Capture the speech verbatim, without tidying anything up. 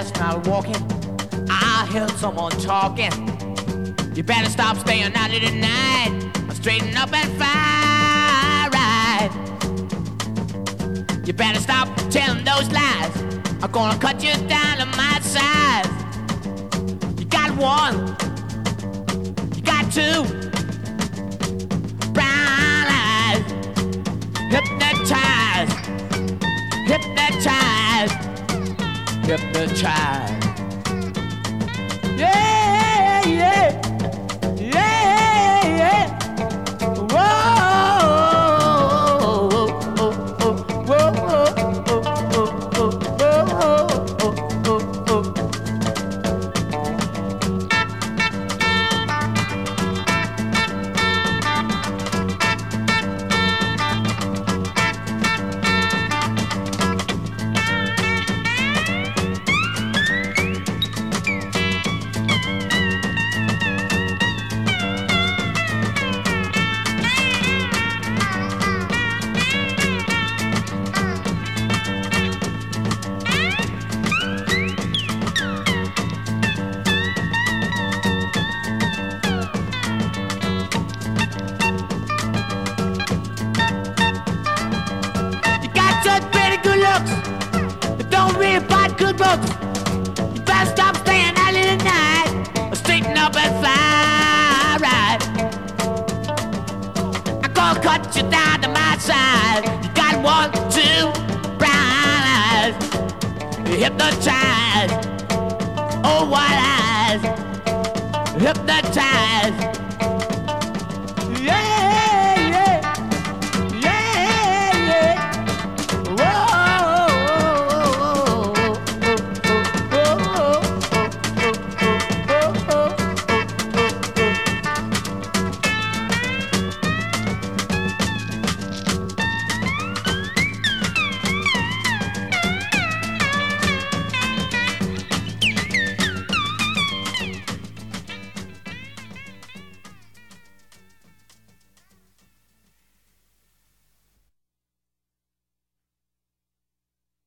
last night walking, I heard someone talking. You better stop staying out of the night. Straighten up and fire right. You better stop telling those lies. I'm gonna cut you down to my size. You got one, you got two brown eyes. Hypnotize, hypnotize, hypnotize. Yeah, yeah, yeah, yeah. Cut you down to my size. You got one, two brown eyes. Hypnotize, oh white eyes. Hypnotize.